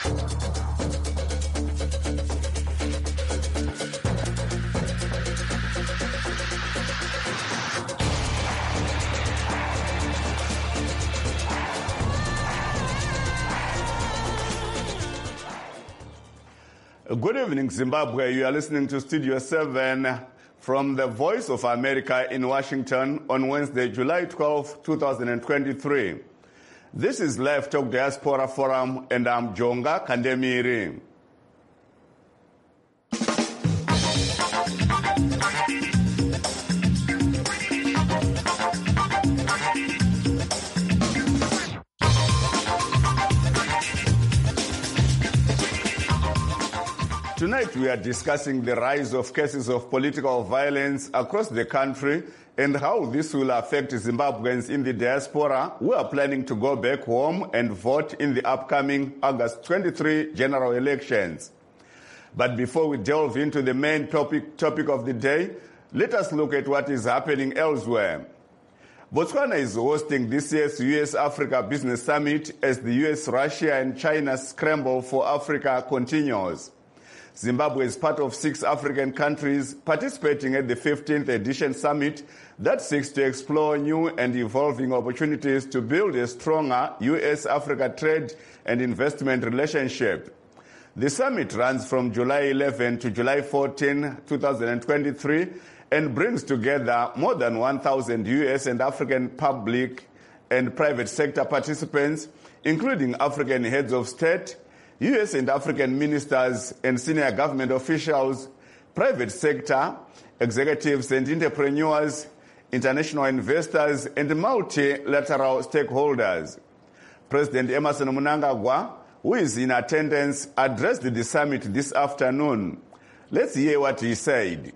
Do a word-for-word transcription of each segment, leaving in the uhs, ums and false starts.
Good evening, Zimbabwe. You are listening to Studio seven from the Voice of America in Washington on Wednesday, July twelfth, twenty twenty-three. This is Live Talk Diaspora Forum, and I'm Jonga Kandemiri. Tonight we are discussing the rise of cases of political violence across the country and how this will affect Zimbabweans in the diaspora who are planning to go back home and vote in the upcoming August twenty-third general elections. But before we delve into the main topic, topic of the day, let us look at what is happening elsewhere. Botswana is hosting this year's U S Africa Business Summit as the U S, Russia and China's scramble for Africa continues. Zimbabwe is part of six African countries participating at the fifteenth edition summit that seeks to explore new and evolving opportunities to build a stronger U S Africa trade and investment relationship. The summit runs from July eleventh to July fourteenth, twenty twenty-three, and brings together more than one thousand U S and African public and private sector participants, including African heads of state, U S and African ministers and senior government officials, private sector, executives and entrepreneurs, international investors, and multilateral stakeholders. President Emmerson Mnangagwa, who is in attendance, addressed the summit this afternoon. Let's hear what he said.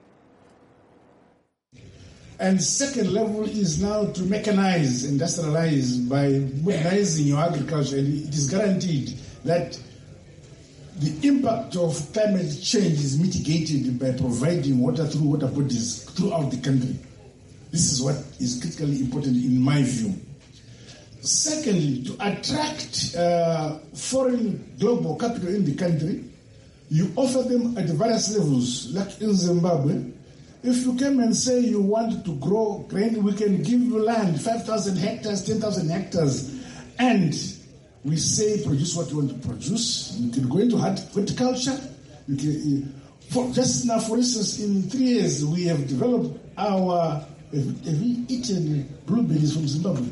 And second level is now to mechanize, industrialize by modernizing your agriculture, and it is guaranteed that the impact of climate change is mitigated by providing water through water bodies throughout the country. This is what is critically important in my view. Secondly, to attract uh, foreign global capital in the country, you offer them at various levels, like in Zimbabwe. If you come and say you want to grow grain, we can give you land, five thousand hectares, ten thousand hectares, and we say produce what you want to produce. You can go into horticulture. You can, for, just now, for instance, in three years, we have developed our... Have, have we eaten blueberries from Zimbabwe?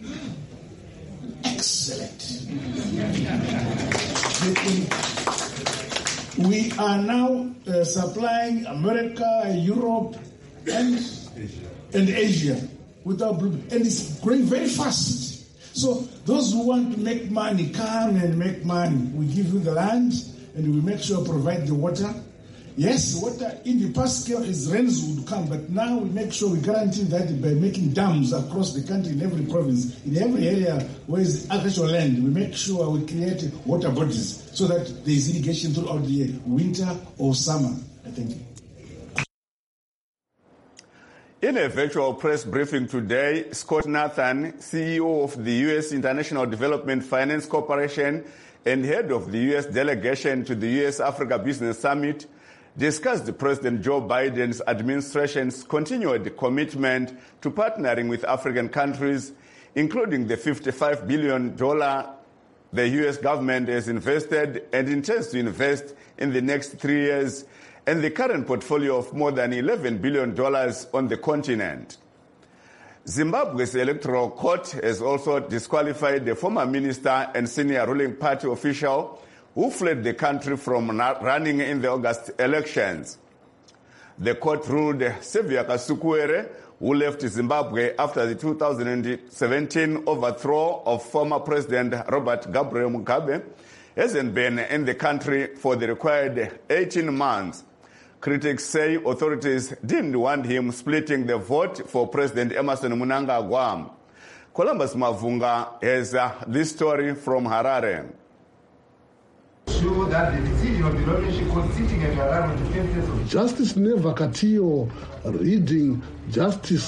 Excellent. We are now uh, supplying America, Europe, and Asia. and Asia with our blueberries. And it's growing very fast. So those who want to make money, come and make money. We give you the land and we make sure provide the water. Yes, water in the past is rains would come, but now we make sure we guarantee that by making dams across the country, in every province, in every area where is agricultural land, we make sure we create water bodies so that there is irrigation throughout the year, winter or summer. I thank you. In a virtual press briefing today, Scott Nathan, C E O of the U S International Development Finance Corporation and head of the U S delegation to the U S Africa Business Summit, discussed President Joe Biden's administration's continued commitment to partnering with African countries, including the fifty-five billion dollars the U S government has invested and intends to invest in the next three years, and the current portfolio of more than eleven billion dollars on the continent. Zimbabwe's electoral court has also disqualified the former minister and senior ruling party official who fled the country from running in the August elections. The court ruled Sevia Kasukuwere, who left Zimbabwe after the two thousand seventeen overthrow of former President Robert Gabriel Mugabe, hasn't been in the country for the required eighteen months. Critics say authorities didn't want him splitting the vote for President Emmerson Mnangagwa. Columbus Mavunga has uh, this story from Harare. Sure that the decision of the lawyer court sitting at Harare on the tenth of Justice Neva Katio reading Justice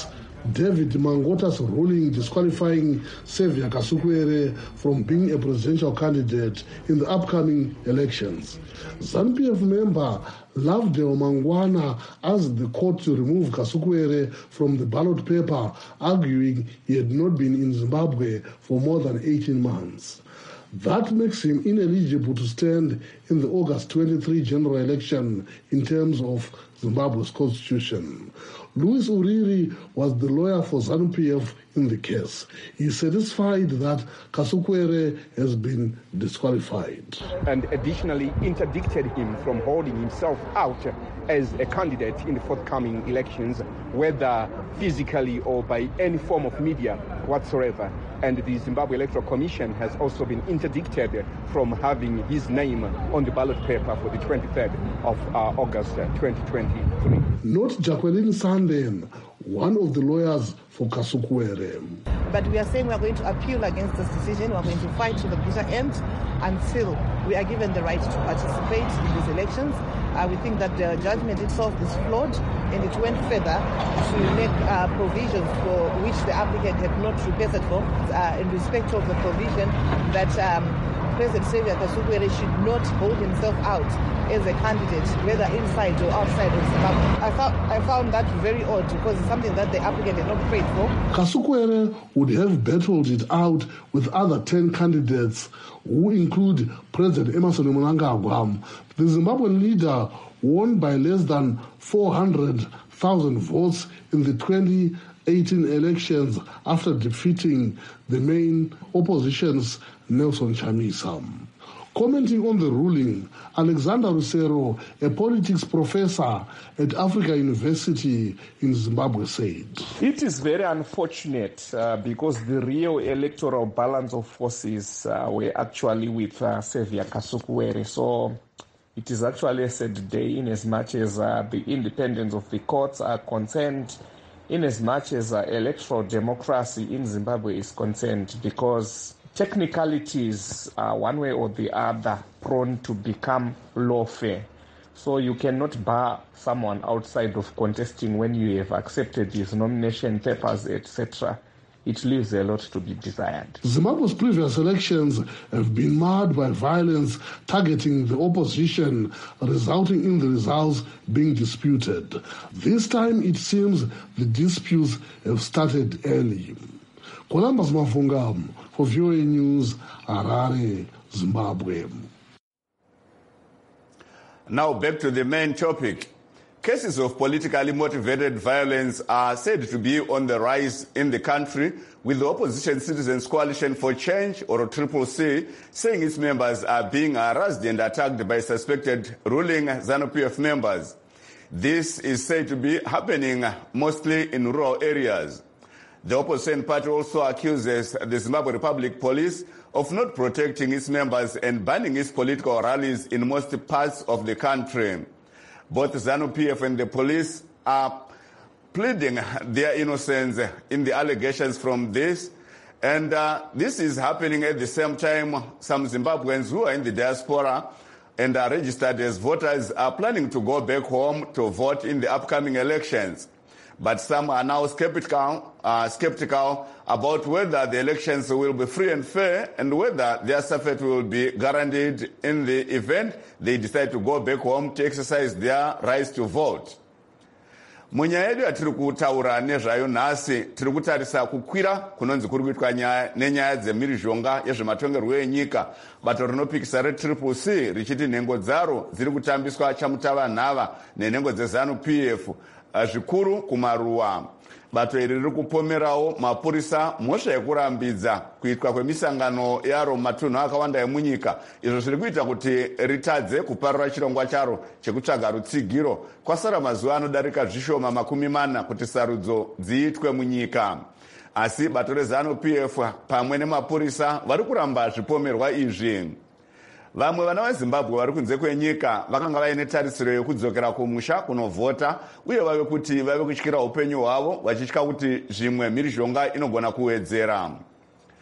David Mangota's ruling disqualifying Xavier Kasukuwere from being a presidential candidate in the upcoming elections. ZANU P F member Lovedale Mangwana asked the court to remove Kasukuwere from the ballot paper, arguing he had not been in Zimbabwe for more than eighteen months. That makes him ineligible to stand in the August twenty-third general election in terms of Zimbabwe's constitution. Louis Uriri was the lawyer for ZANU P F in the case. He is satisfied that Kasukuwere has been disqualified. And additionally interdicted him from holding himself out as a candidate in the forthcoming elections, whether physically or by any form of media whatsoever. And the Zimbabwe Electoral Commission has also been interdicted from having his name on the ballot paper for the twenty-third of uh, August twenty twenty-three. Not Jacqueline Sanden, one of the lawyers for Kasukuwere. But we are saying we are going to appeal against this decision. We are going to fight to the bitter end until we are given the right to participate in these elections. Uh, we think that the judgment itself is flawed, and it went further to make uh, provisions for which the applicant had not requested for, uh, in respect of the provision that um, President Xavier Kasukuwere should not hold himself out as a candidate, whether inside or outside of Zimbabwe. I found, I found that very odd because it's something that the applicant had not prayed for. Kasukuwere would have battled it out with other ten candidates who include President Emmerson Mnangagwa. The Zimbabwean leader won by less than four hundred thousand votes in the twenty eighteen elections after defeating the main opposition's Nelson Chamisa. Commenting on the ruling, Alexander Rusero, a politics professor at Africa University in Zimbabwe, said, "It is very unfortunate uh, because the real electoral balance of forces uh, were actually with uh, Xavier Kasukuwere. So it is actually a sad day in as much as uh, the independence of the courts are concerned, in as much as uh, electoral democracy in Zimbabwe is concerned, because technicalities are one way or the other prone to become lawfare. So you cannot bar someone outside of contesting when you have accepted his nomination papers, et cetera. It leaves a lot to be desired." Zimbabwe's previous elections have been marred by violence targeting the opposition, resulting in the results being disputed. This time it seems the disputes have started early. Columbus Mafunga for V O A News, Harare, Zimbabwe. Now back to the main topic. Cases of politically motivated violence are said to be on the rise in the country, with the Opposition Citizens Coalition for Change, or Triple C, saying its members are being harassed and attacked by suspected ruling ZANU P F members. This is said to be happening mostly in rural areas. The opposition party also accuses the Zimbabwe Republic Police of not protecting its members and banning its political rallies in most parts of the country. Both ZANU P F and the police are pleading their innocence in the allegations from this. And uh, this is happening at the same time some Zimbabweans who are in the diaspora and are registered as voters are planning to go back home to vote in the upcoming elections. But some are now skeptical, uh, skeptical about whether the elections will be free and fair and whether their safety will be guaranteed in the event they decide to go back home to exercise their rights to vote. Munyaya yedu yatiri kutaura nezvayo nhasi tiri kutarisa kukwira kunonzi kuri kuitwa nenyaya dzemhirizhonga yezvematongerwo enyika. Bato rinopikisa reTriple C richiti nhengo dzaro dziri kutambiswa chamutavanhava nenhengo dzeZANU P F zvikuru kumaruwa. Bato iri riri kupomerawo mapurisa mhosva yekurambidza kuitwa kwemisangano yaro mumatunhu akawanda emunyika, izvo zviri kuita kuti ritadze kuparura chirongwa charo chekutsvaga rutsigiro kwasara mazuva anodarika zvishoma makumi mana kuti sarudzo dziitwe munyika. Asi bato reZANU P F pamwe nemapurisa vari kuramba zvipomerwa izvi. Vamwe vana veZimbabwe vari kunze kwenyika vakanga vaine tarisiro yekudzokera kumusha kunovhota uye vave kuti vave kutyira upenyu hwavo vachitya kuti zvimwe mhirizhonga inogona kuwedzera.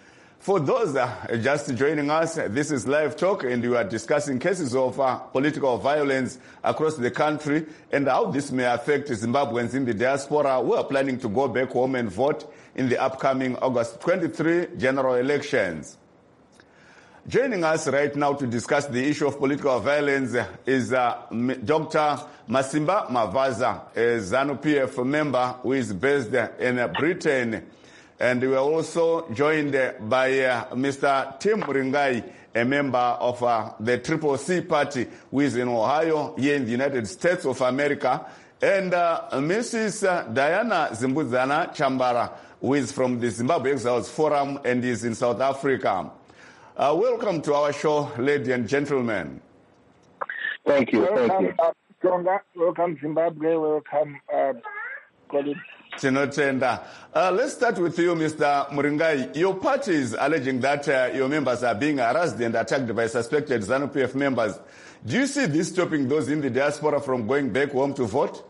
For those uh, just joining us, this is Live Talk, and we are discussing cases of uh, political violence across the country and how this may affect Zimbabweans in the diaspora who are planning to go back home and vote in the upcoming August twenty-third general elections. Joining us right now to discuss the issue of political violence is uh, Doctor Masimba Mavaza, a ZANU-P F member who is based in uh, Britain. And we are also joined uh, by uh, Mister Tim Muringai, a member of uh, the Triple C Party, who is in Ohio, here in the United States of America, and uh, Missus Uh, Diana Zimbudzana Chambara, who is from the Zimbabwe Exiles Forum and is in South Africa. Uh, welcome to our show, ladies and gentlemen. Thank you. Welcome, thank you. Uh, Tonga. Welcome, Zimbabwe. Welcome, uh, colleagues. Uh, let's start with you, Mister Muringai. Your party is alleging that uh, your members are being harassed and attacked by suspected ZANU-P F members. Do you see this stopping those in the diaspora from going back home to vote?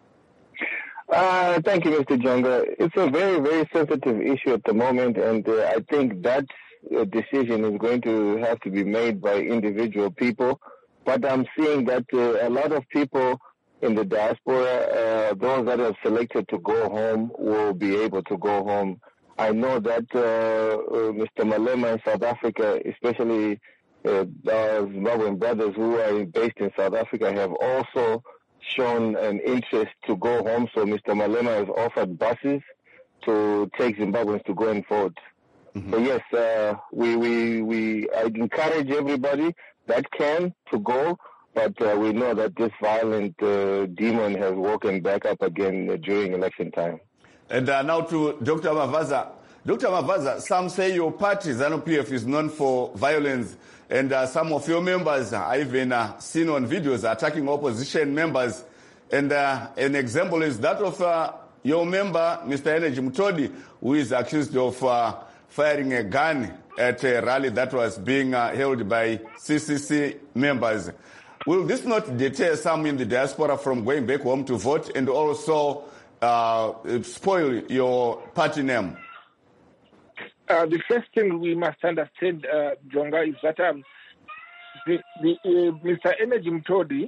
Uh, thank you, Mister Jonga. It's a very, very sensitive issue at the moment, and uh, I think that uh, decision is going to have to be made by individual people. But I'm seeing that uh, a lot of people in the diaspora, uh, those that are selected to go home will be able to go home. I know that uh, uh, Mister Malema in South Africa, especially uh, our Zimbabwean brothers who are based in South Africa, have also shown an interest to go home. So Mister Malema has offered buses to take Zimbabweans to go and vote. Mm-hmm. So yes, uh, we, we, we, I encourage everybody that can to go. But uh, we know that this violent uh, demon has woken back up again uh, during election time. And uh, now to Doctor Mavaza. Doctor Mavaza, some say your party, ZANU-P F, is known for violence, and uh, some of your members are even uh, seen on videos attacking opposition members. And uh, an example is that of uh, your member, Mister Energy Mutodi, who is accused of uh, firing a gun at a rally that was being uh, held by C C C members. Will this not deter some in the diaspora from going back home to vote and also uh, spoil your party name? Uh, the first thing we must understand, uh, Jonga, is that um, the, the, uh, Mister Energy Mtodi,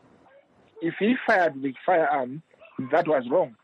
if he fired the firearm, that was wrong.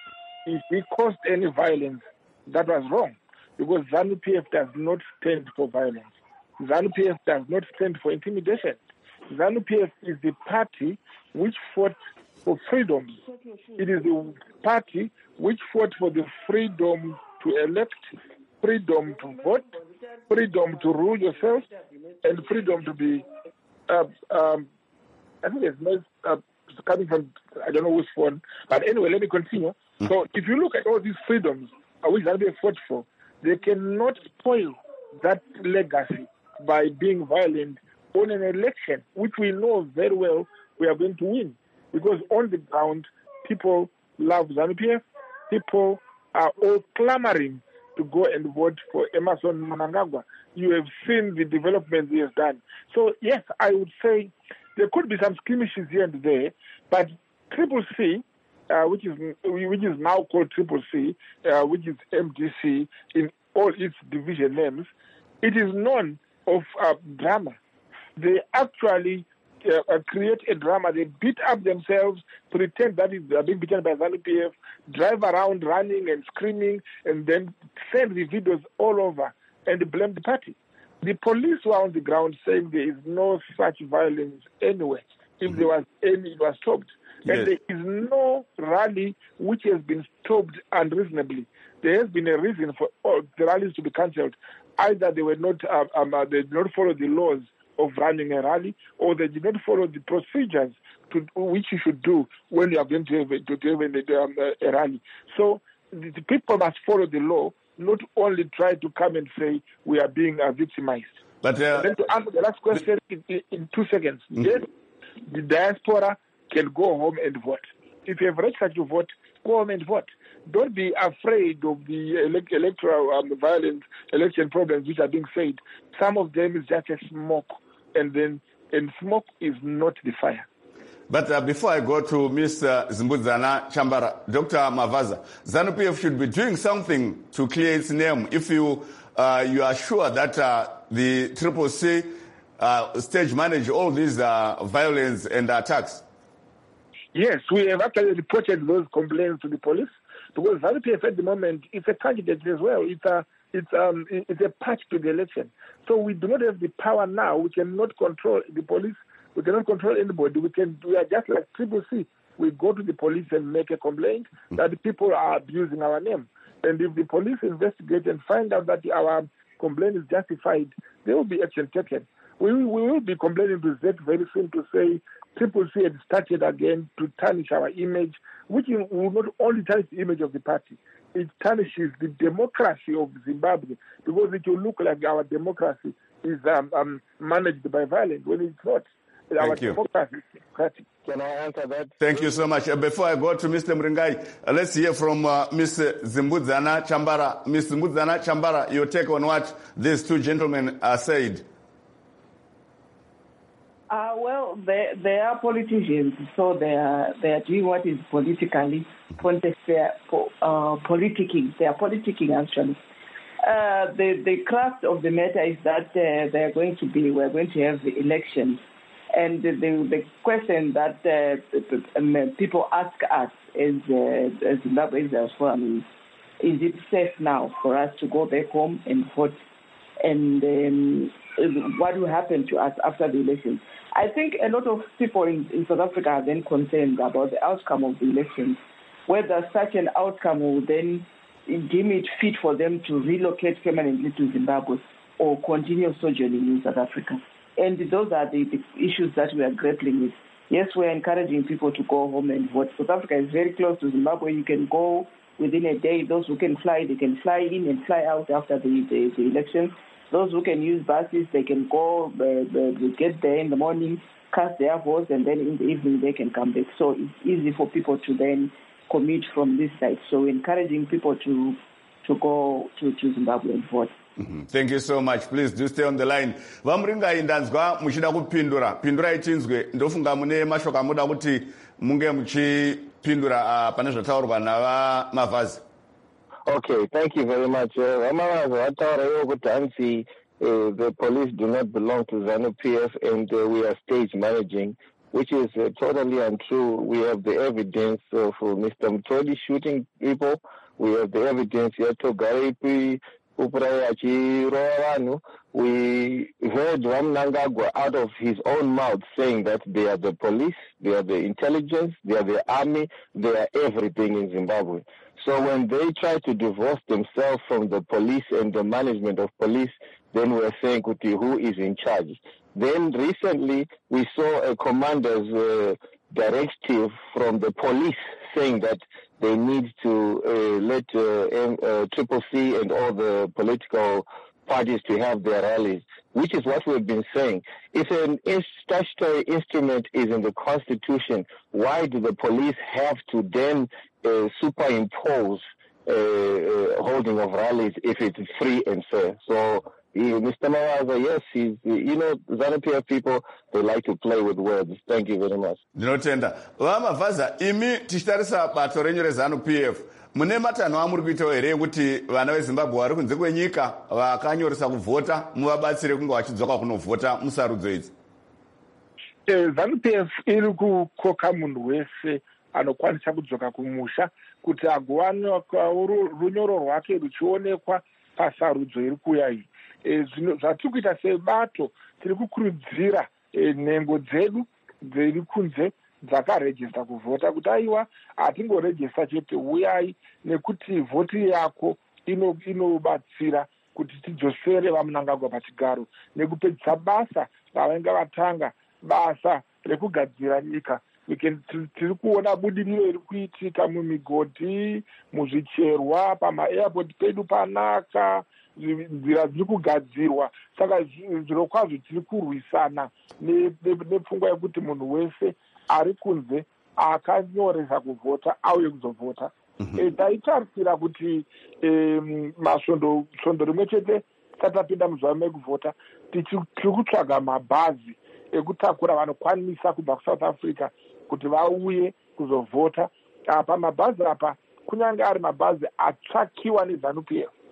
If he caused any violence, that was wrong. Because ZANU-P F does not stand for violence. ZANU-P F does not stand for intimidation. ZANU-P F is the party which fought for freedom. It is the party which fought for the freedom to elect, freedom to vote, freedom to rule yourself, and freedom to be, uh, um, I think it's not uh, coming from, I don't know which one, but anyway, let me continue. Mm-hmm. So if you look at all these freedoms uh, which ZANU-P F fought for, they cannot spoil that legacy by being violent on an election, which we know very well we are going to win. Because on the ground, people love ZANU-P F. People are all clamoring to go and vote for Emmerson Mnangagwa. You have seen the developments he has done. So, yes, I would say there could be some skirmishes here and there, but Triple C, uh, which is which is now called Triple C, uh, which is M D C in all its division names, it is known of uh, drama. They actually uh, create a drama. They beat up themselves, pretend that they are being beaten by ZANU-P F, drive around running and screaming, and then send the videos all over and blame the party. The police were on the ground saying there is no such violence anywhere. If mm-hmm. there was any, it was stopped. Yes. And there is no rally which has been stopped unreasonably. There has been a reason for all the rallies to be cancelled. Either they were not, uh, um, uh, they did not follow the laws of running a rally, or they did not follow the procedures to which you should do when you are going to have a, to have a, um, a rally. So the, the people must follow the law, not only try to come and say we are being uh, victimized. But uh, then to answer the last question in, in, in two seconds, mm-hmm. yes, the diaspora can go home and vote. If you have registered to vote, go home and vote. Don't be afraid of the elect- electoral um, violent election problems which are being said. Some of them is just a smoke, and then and smoke is not the fire. But uh, before I go to Mister Zimbudzana Chambara, Doctor Mavaza, ZANU-P F should be doing something to clear its name. If you uh, you are sure that uh, the Triple C uh, stage manage all these uh, violence and attacks? Yes, we have actually reported those complaints to the police because ZANU-P F at the moment is a candidate as well. It's a it's um it's a patch to the election. So we do not have the power now. We cannot control the police. We cannot control anybody. We can we are just like Triple C. We go to the police and make a complaint that the people are abusing our name. And if the police investigate and find out that our complaint is justified, there will be action taken. We will, we will be complaining to Z very soon to say Triple C had started again to tarnish our image, which will not only tarnish the image of the party, it tarnishes the democracy of Zimbabwe because it will look like our democracy is um, um, managed by violence when it's not. Thank our you. democracy is democratic. Can I answer that? Thank you so much. Uh, before I go to Mister Mringai, uh, let's hear from uh, Mister Zimbudzana Chambara. Mister Zimbudzana Chambara, your take on what these two gentlemen uh, said. Uh, well, they, they are politicians, so they are they are doing what is politically uh, politicking. They are politicking actually. Uh, the the crux of the matter is that uh, they are going to be we're going to have the elections, and the the, the question that uh, um, people ask us as uh, as Zimbabweans as well is, is it safe now for us to go back home and vote, and um, what will happen to us after the elections? I think a lot of people in, in South Africa are then concerned about the outcome of the elections, whether such an outcome will then deem it fit for them to relocate permanently to Zimbabwe or continue sojourning in South Africa. And those are the, the issues that we are grappling with. Yes, we are encouraging people to go home and vote. South Africa is very close to Zimbabwe. You can go within a day. Those who can fly, they can fly in and fly out after the, the, the elections. Those who can use buses, they can go, uh, they get there in the morning, cast their votes, and then in the evening they can come back. So it's easy for people to then commute from this side. So we're encouraging people to to go to, to Zimbabwe and vote. Mm-hmm. Thank you so much. Please do stay on the line. Vamringai ndanzwa muchida kupindura. Pindura itinzwe. Ndofunga mune mashoka muda kuti munge muchipindura pane zvataurwa nava Mavazi. Okay, thank you very much. Uh, the police do not belong to ZANU-P F and uh, we are stage managing, which is uh, totally untrue. We have the evidence of uh, Mister Mtodi shooting people. We have the evidence of Togaripi, Upraya. We heard Ramnangagwa out of his own mouth saying that they are the police, they are the intelligence, they are the army, they are everything in Zimbabwe. So when they try to divorce themselves from the police and the management of police, then we're saying, who is in charge? Then recently we saw a commander's uh, directive from the police saying that they need to uh, let uh, M- uh, Triple C and all the political parties to have their rallies, which is what we've been saying. If an statutory instrument is in the Constitution, why do the police have to then uh, superimpose uh, uh, holding of rallies if it's free and fair? So, uh, Mister Mawaza, yes, he's, you know, ZANU-P F people, they like to play with words. Thank you very much. Ndinotenda. Vamavaza, imi tichitarisa bato renyu reZANU-P F. Mune matanho amuri kuitawo here ekuti vana veZimbabwe vari kunze kwenyika vakanyoresa kuvhota muvabatsire kunge vachidzoka kunovhota musarudzo idzi? ZANU-P F iri kukoka munhu wese anokwanisa kudzoka kumusha kuti agowana runyoro rwake ruchionekwa pasarudzo iri kuuya iyi. Zvatiri kuita sebato tiri kukurudzira nhengo dzedu dziri kunze dzakarejista kuvhota kuti aiwa hatingorejista chete uyai nekuti vhoti yako inobatsira ino kuti tidzosere vaMnangagwa pachigaro nekupedzisa basa ravange vatanga, basa rekugadzira nyika. Tiri kuona budiriro iri kuitika mumigodhi, muzvicherwa, pamaairport pedu panaka, nzira dziri kugadzirwa. Saka zviro kwazvo tiri kurwisana nepfungwa yekuti munhu wese ari kunze akanyoresa kuvhota auye kuzovhota. Taitarisira kuti masvondo svondo rimwe chete tatapinda muzuva mekuvhota tiri kutsvaga mabhazi ekutakura vanokwanisa kubva kuSouth Africa kuti vauye kuzovhota. Apa mabhazi apa kunyange ari mabhazi atsvakiwa neZANU-P F.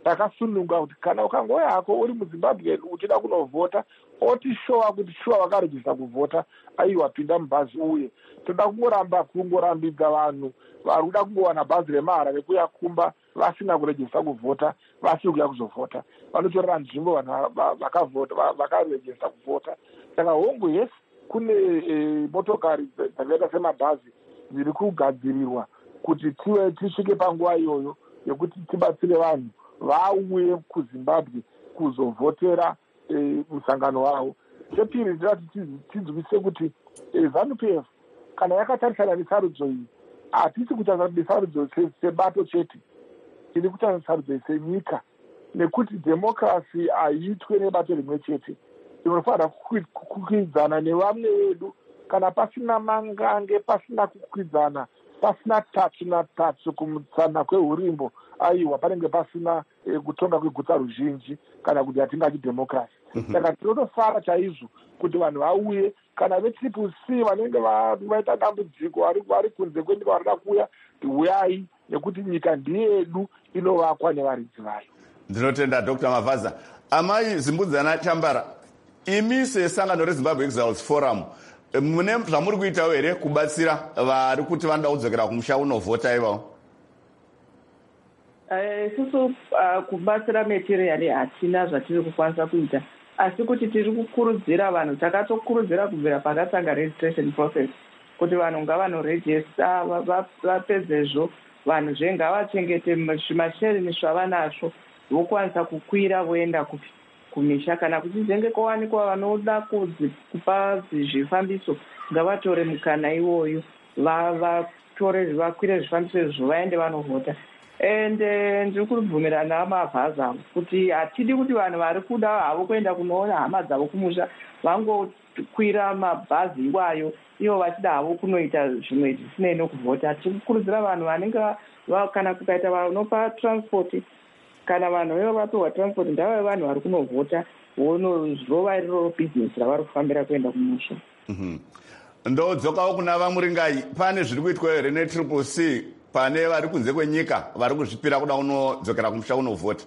takasununga kuti kana ukangouya hako uri muzimbabwe uchida kunovhota oti showa kuti shuwa wakarejista kuvhota aiwa pinda mubhazi uye. Toda kungoramba kungorambidza vanhu vari kuda kungowana bhazi remahara rekuya kumba vasina kurejista kuvhota vasiri kuya kuzovhota vanotorera nzvimbo vanhu vakarejista kuvhota. Saka hongu yes kune e, motokari dzakaita semabhazi dziri kugadzirirwa kuti tive tisvike panguva iyoyo yekuti tibatsire vanhu vauye kuzimbabwe kuzovhotera e, musangano wavo. Chepiri ndinati tidzivise kuti e, ZANU-P F kana yakatarisana nesarudzo iyi hatisi kutarisana nesarudzo sebato chete, tiri kutarisana nesarudzo senyika, nekuti dhemokirasi haiitwe nebato rimwe chete. Tinofanira kukwidzana nevamwe vedu kana pasina mangange, pasina kukwidzana, pasina tatsu natatsu kumutsana kwehurimbo, aiwa panenge pasina e, kutonga kweguta ruzhinji kana kuti hatingachi dhemokirasi. Saka tinotofara chaizvo kuti vanhu vauye kana vetriple C vanenge vaita dambudziko vari kunze kwenyika varida kuuya uyai, nekuti nyika ndiyedu inovakwa nevaridzi vayo. Ndinotenda Doctor Mavaza. Amai Zimbudzana Chambara, imi sesangano reZimbabwe Exiles Forum mune zvamuri kuitawo here kubatsira vari kuti vanoda kudzokera kumusha unovhota ivavo? Isusu kubatsira materially hatina zvatiri kukwanisa kuita, asi kuti tiri kukurudzira vanhu, takatokurudzira kubvira pakatanga registration process kuti vanhu ngavanorejista vapedzezvo, vanhu zvengavachengete masherini zvavanazvo vokwanisa kukwira voenda kumisha. Kana kuchizenge kwawanikwa vanoda kupa zvifambiso ngavatore mukana iwoyo vatore vakwire zvifambiso izvo vaende vanovhota. Ende ndiri kubvumirana naMavaza kuti hatidi kuti vanhu vari kuda havo kuenda kunoona hama dzavo kumusha vangokwira mabhazi iwayo ivo vachida havo kunoita zvimwe zvisinei nokuvhota. Tiri kukurudzira vanhu vanenge kana kukaita vanopa transport kana vanhu ivo vapiwa transport ndava vanhu vari kunovhota vonozova iroro bhizinesi ravari kufambira kuenda kumusha. Ndodzokawo kuna vamuringai, pane zviri kuitwa here netriple C pane vari kunze kwenyika vari kuzvipira kuda kunodzokera kumusha unovhota?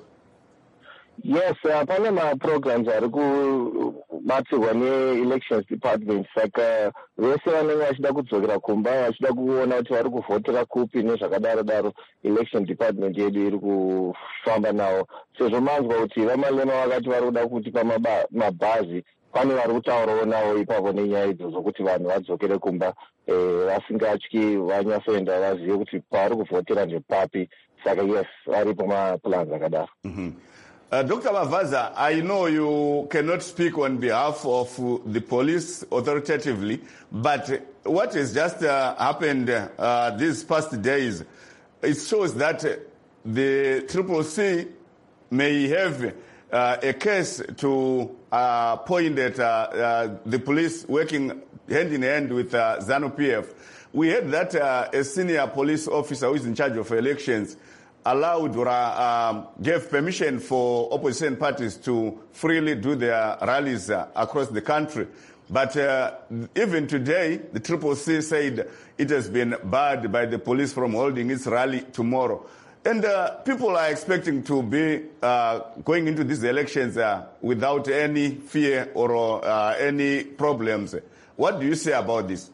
Yes, uh, pane maprograms ari kubatsirwa ne-elections department, saka vese vanenge vachida kudzokera kumba vachida kuona kuti vari kuvhotera kupi nezvakadaro daro, election department yedu iri kufamba nawo. Sezvo manzwa kuti vamalema vakati vari kuda kuti pamabhazi pane vari kutaurawo navo ipapo nenyaya idzo zokuti vanhu vadzokere kumba vasingatyi vanyasoenda vazive kuti pavari kuvhotera ndepapi. Saka yes, aripo maplans akadaro. Uh, Doctor Mavaza, I know you cannot speak on behalf of uh, the police authoritatively, but what has just uh, happened uh, these past days, it shows that the Triple C may have uh, a case to uh, point at uh, uh, the police working hand in hand with uh, ZANU-P F. We heard that uh, a senior police officer who is in charge of elections allowed or uh, um, gave permission for opposition parties to freely do their rallies uh, across the country. But uh, even today, the Triple C said it has been barred by the police from holding its rally tomorrow. And uh, people are expecting to be uh, going into these elections uh, without any fear or uh, any problems. What do you say about this?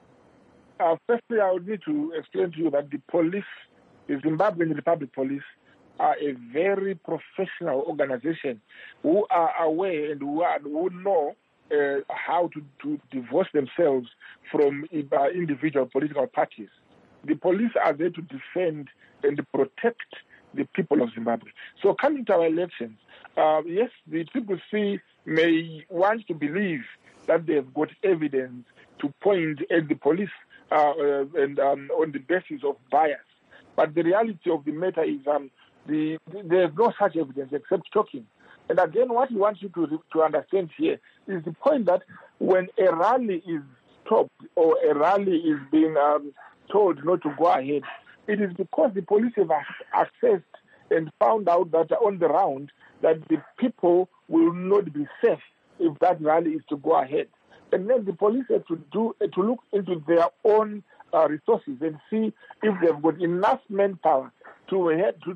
Uh, firstly, I would need to explain to you that the police, the Zimbabwean Republic Police, are a very professional organization who are aware and who, are, who know uh, how to, to divorce themselves from uh, individual political parties. The police are there to defend and protect the people of Zimbabwe. So coming to our elections, uh, yes, the Triple C may want to believe that they've got evidence to point at the police uh, uh, and um, on the basis of bias. But the reality of the matter is um, the, there's no such evidence except talking. And again, what we want you to, to understand here is the point that when a rally is stopped or a rally is being um, told not to go ahead, it is because the police have assessed and found out that on the round that the people will not be safe if that rally is to go ahead. And then the police have to do to look into their own uh, resources and see if they've got enough manpower to head to, to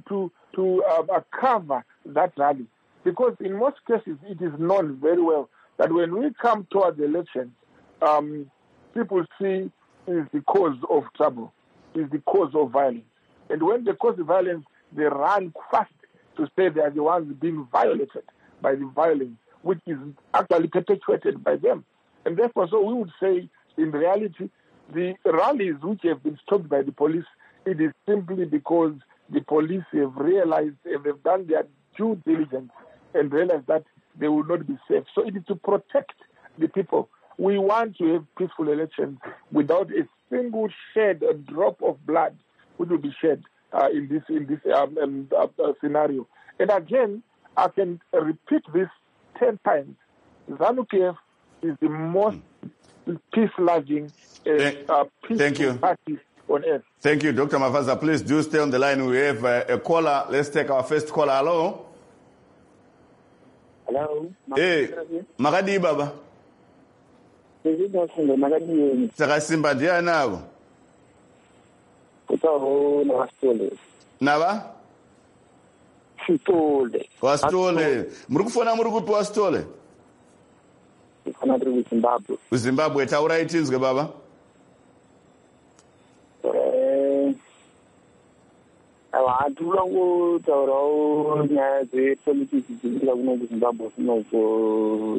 to uh, cover that rally. Because in most cases, it is known very well that when we come towards the elections, um, people see is the cause of trouble, is the cause of violence. And when they cause the violence, they run fast to say they are the ones being violated by the violence, which is actually perpetuated by them. And therefore, so we would say, in reality, the rallies which have been stopped by the police, it is simply because the police have realized, have done their due diligence and realized that they will not be safe. So it is to protect the people. We want to have peaceful elections without a single shed, a drop of blood which will be shed uh, in this in this um, um, uh, uh, scenario. And again, I can repeat this ten times. ZANU-P F is the most peace-loving uh, uh, peaceful party on earth. Thank you, Doctor Mavaza. Please do stay on the line. We have uh, a caller. Let's take our first caller. Hello. Hello. Hey, Magadi Baba. Sakasimba ndiya nabo. Kutaho na Wastole. Naba? Wastole. Wastole. Muri kufona muri kupi Wastole? Kana turi Zimbabwe. Zimbabwe taura itinzwe baba? Eh. Abantu longo taura nya ze politics zingila kuno Zimbabwe kuno ko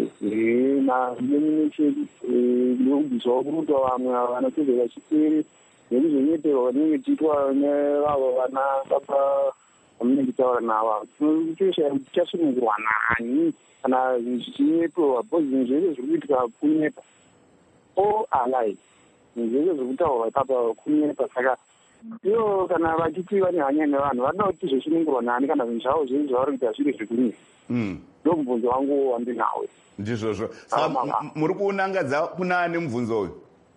na yeminichi lungiso kuruto vamwe vanotevera chipiri nekuzonyeterwa vanenge tiitwa nevavo vana baba vamunenge taura nava tichasunungurwa nani kana zvichinyeperwa bcause zvinhu zvese zviri kuitika kunyepa all alive zvinhu zvese zviri kutaurwa ipapa kunyepa saka iyo kana vachiti vane hanya nevanhu vanoda kuti zvosunungurwa nani kana zvinhu zvavo zvese zvavari kuita zviri zvekunyepa ndo mubvunzo wangu wandinawe ndizvozvo saka muri kuunangadza kunani mubvunzo uyu?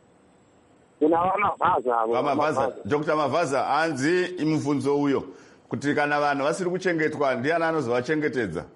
kuna vamavhaza vamavhaza Doctor Mavaza hanzi mubvunzo uyo kuti kana vanhu vasiri kuchengetwa ndiani anozovachengetedza?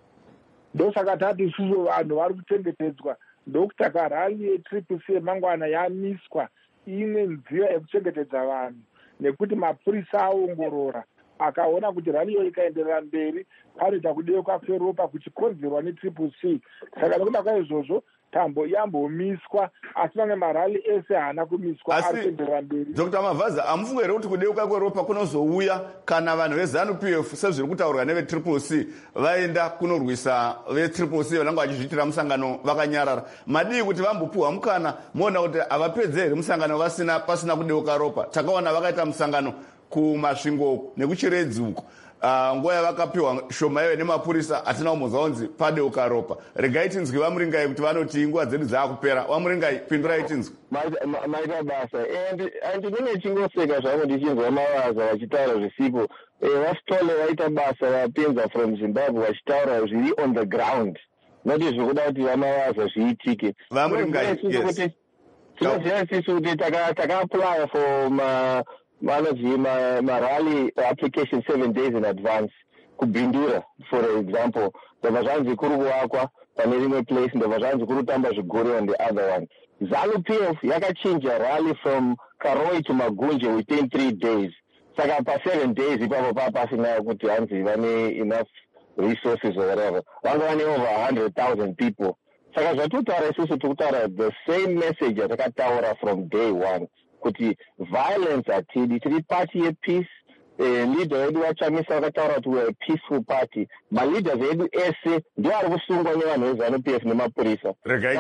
Ndosaka tati isusu vanhu vari kuchengetedzwa ndokuti karali yetriple C mangwana yamiswa imwe nzira yekuchengetedza vanhu nekuti mapurisa aongorora akaona kuti rali iyo ikaenderera mberi panoita kudeuka kweropa kuchikonzerwa netriple C. Saka nekuda kwaizvozvo tambo yambomiswa asi mamwe marali ese haana kumiswa ari kuenderera mberi. Doctor Mavaza, hamufunge here kuti kudeuka kweropa kunozouya kana vanhu veZANU-P F sezviri kutaurwa nevetriple C vaenda kunorwisa vetriple C vanenge vachizviitira musangano vakanyarara? Madii kuti vambopuhwa mukana moona kuti havapedze here musangano vasina pasina kudeuka ropa? Takaona vakaita musangano kumasvingo nekuchiredzi uko uh, nguva yavakapiwa shoma ive nemapurisa hatina kumudza kunzi padeuka ropa. Regai tinzwi vamuringai kuti vanoti nguva dzedu dzaakupera. Vamuringai, pindurai tinzwi. Maita basa handinenge chingoseka zvangu ndichinzwa Mavaza vachitaura zvisipo. Wastole vaita basa vapinza from Zimbabwe vachitaura zviri on the ground, not zvokuda kuti vaMavaza zviitike. Vamuringai, yes. Tinoziva sisi kuti taka-apply for ma manozvi marally application seven days in advance kubhindura. For example, ndobva zvanzi kuri kuvakwa pane rimwe place, ndobva zvanzi kuri kutamba zvigore on the other one. ZANU-P F yakachinja rally from Karoi to Magunje within three days. Saka pa seven days ipapo pa pasina kuti hanzi vane enough resources or whatever. Vanga vane over one hundred thousand people. Saka zvatutaura isusu tikutaura the same message yatakataura from day one. Kuti violence atidi tiri party yepeace. Uh, leader wedu vachamisa vakataura kuti we're a peaceful party. Maleaders edu ese ndio ari kusungwa nevanhu veZANU-P F nemapurisa.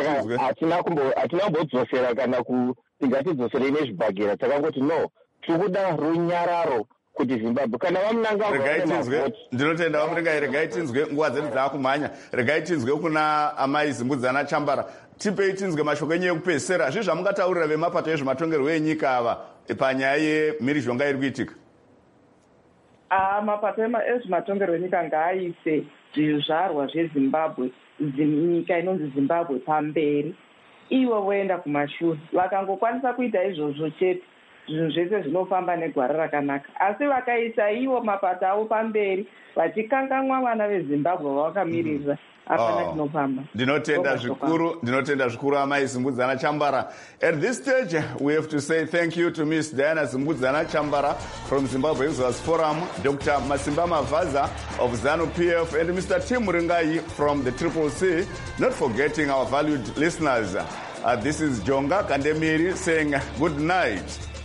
Hatina kumbodzosera kana tingatidzosere nezvibhagera. Takangoti no, tikuda runyararo kuti Zimbabwe kana vamunanga ndinotenda vamuringai. Regai tinzwe nguva dzedu dzaakumhanya. Regai tinzwe kuna amai Zimbudzana Chambara. Tipei tinzwe mashoko enyu ekupedzisira. Zvizvi zvamungataurira vemapato ezvematongerwo enyika ava panyaya yemhirizhonga iri kuitika? Ah, mapato ezvematongerwo enyika ngaaise zvizvarwa zveZimbabwe, nyika inonzi Zimbabwe pamberi, ivo voenda kumashure. Vakangokwanisa kuita izvozvo chete, zvinhu zvese zvinofamba negwara rakanaka. Asi vakaisa ivo mapato avo pamberi vachikanganwa vana veZimbabwe vavakamirira hapana chinofamba. Ndinotenda zvikuru, ndinotenda zvikuru amai Zimbudzana Chambara. At this stage, we have to say thank you to Miss Diana Zimbudzana Chambara from Zimbabwe Users Forum, Doctor Masimba Mavaza of ZANU-P F, and Mister Tim Ringai from the Triple C, not forgetting our valued listeners. Uh, this is Jonga Kandemiri saying good night.